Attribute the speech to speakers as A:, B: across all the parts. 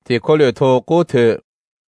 A: thì có lẽ thôi cố thử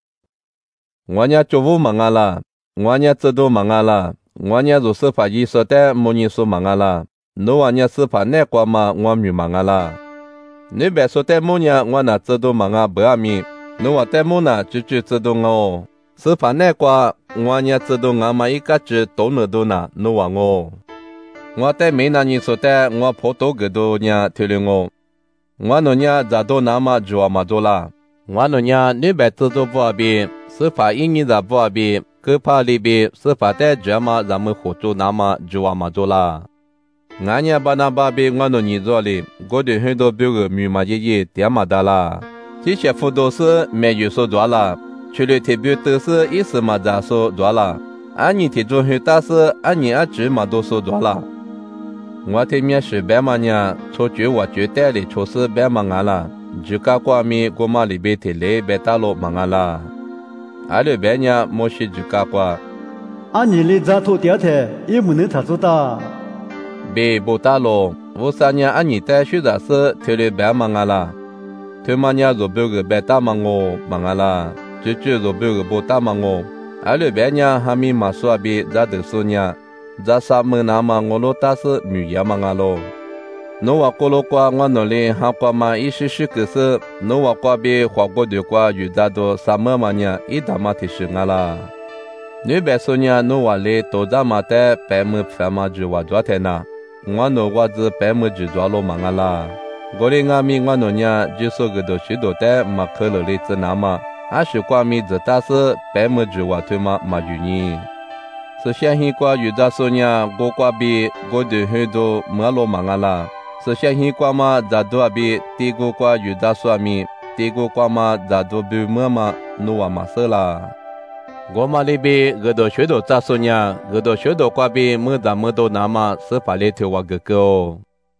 A: ngoài nhà cho vô mà ngà là ngoài nhà chế độ mà ngà là ngoài nhà rồi sư phải gì sợ té mua nhiều số mà ngà là nếu nhà sư phải nè qua mà ngoài miu mà ngà là nếu bé sợ té mua nhà ngoài nhà chế độ mà ngà bữa mi nếu té mua nhà chú chế độ ngô sư phải nè qua ngoài nhà chế độ ngà mà ít cái chữ tổ nửa đô na nếu ngô ngoài té mấy nhà như sợ té ngoài phổ tổ cái đồ nhà theo liền ngô ngoài nó nhà giả đồ na mà chùa mà đồ la ngoài nó nhà nếu bé chế độ vô bị sư phải ý nghĩ ra vô bị cứ phá li bị sư phải té chùa mà ra mới hỗ trợ na mà chùa mà đồ la ngã nhà bà na bà bị ngoài nó nhìn rõ li có được很多表个密码爷点嘛的啦这些辅导师没有说多了除了特别都是意思嘛咋说多了俺你提中很大是俺你俺只嘛都说多了我这面是白嘛呢出去我觉得里出事白嘛俺了就搞过米过嘛里边提来白大路嘛俺了俺了白呢没事就搞过
B: 俺你里咋头掉的也不能他做的
A: 别不大路我三年俺你带学的是提来白嘛俺了他们家做别个白大嘛我嘛俺了就做别个不大嘛我俺了白呢还没嘛说别咋的说呢za sa mơ na ma ngolo ta se mu ya ma nga lo no wa ko lo kwa ngwa no le ha kwa ma i shi shi ke se no wa kwa be hwa go de kwa yu da do sa mơ ma nya i da ma ti shi nga la ne be so nya no wa le to da ma te pe mu pha ma ju wa dwa te na ngwa no wa zi pe mu ju dwa lo ma nga la go le nga mi ngwa no nya ju so ge do shi do te ma khe le le zi na ma a shi kwa mi zi ta se pe mu ju wa tu ma ju ni sự hiện hiện qua yu da so nya go qua bi go de he do ma lo ma nga la sự hiện hiện qua ma da do bi ti go qua yu da so mi ti go qua ma da do bi ma no wa ma se la go ma le bi ge do xue do da so nya ge do xue do qua bi mu da mu do na ma se pa le the wa ge go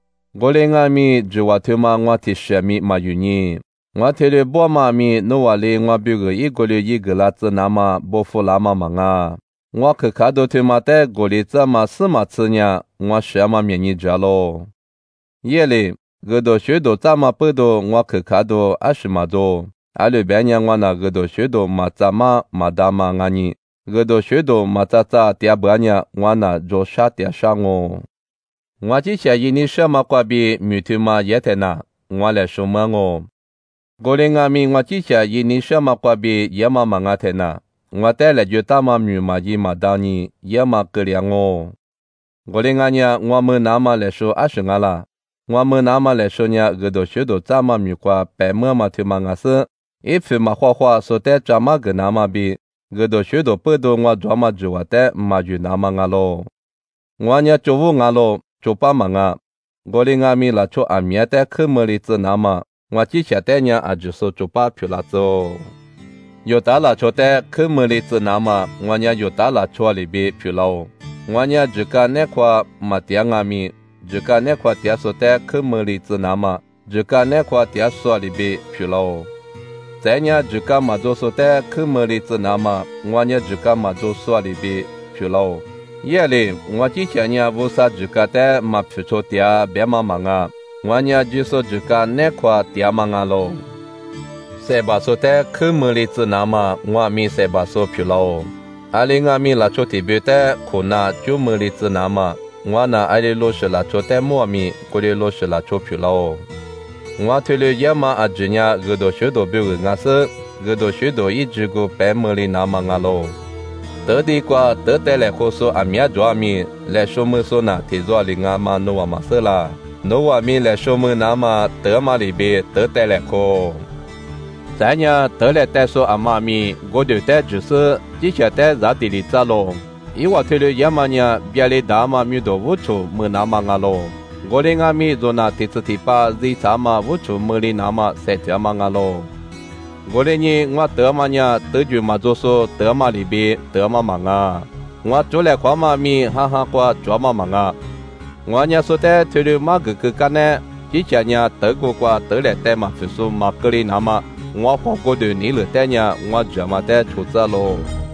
A: go le nga mi ju wa the ma ngwa ti she mi ma yu ni ngwa the le bo ma mi no wa le ngwa bi ge i go le yi ge la zi na ma bo fu la ma nga我可看到他妈的过里这么什么次呢？我什么面你着咯？夜里，我到学到这么不多，我可看到20么多。阿里边呢，我那我到学到嘛怎么嘛大嘛俺呢？我到学到嘛咋第二呢？我那做啥点啥哦？我之前一年什么过比每天嘛也在那，我来说么哦？过来俺们我之前一年什么过比也嘛俺在那。我带来就大嘛米嘛一嘛当你也嘛个两哦，我的俺呢，我们拿嘛来说20个啦，我们拿嘛来说呢，个都学到咱嘛米瓜白么嘛头嘛俺是，一分嘛花花说带咱嘛个拿嘛比，个都学到不多我咱嘛就话带嘛就拿嘛俺咯，我呢就无俺咯，就把嘛俺，我的俺米啦就俺面带去么里子拿嘛，我之前带呢啊就说就把票啦走。有打了车的去么里子那么，我家有打了车里边去了。我家这个那块嘛点阿米，这个那块点说的去么里子那么，这个那块点说里边去了。在家这个嘛就说的去么里子那么，我家这个嘛就说里边去了。夜里我之前呢不是这个的嘛去车点别嘛忙啊，我家就说这个那块点忙啊喽。塞巴索的去么里子那么，我咪塞巴索去了。阿里我咪拉出提别的，可那就么里子那么，我那阿里罗是拉出的么咪，过里罗是拉出去了。我推了也嘛阿只呢，个多学多别个俺是，个多学多一直个白么里那么俺咯。得地瓜得带来好说阿咪抓咪，来说么说那提抓里俺嘛诺瓦嘛是啦，诺瓦咪来说么那么得嘛里边得带来好。咱呢，得来带说阿妈咪，我就带就是之前带在地里走咯。因为推了也嘛呢，别里大嘛咪都无处没那么个咯。我的阿咪做那第次提把日查嘛无处没里那么塞这么个咯。我的呢，我得嘛呢，得就嘛做说得嘛里边得嘛忙啊。我做来夸嘛咪，哈哈夸做嘛忙啊。我呢说的推了嘛个干呢，之前呢得过夸得来带嘛就是嘛个里那么。我花过的你了带呢，我这么带出走喽。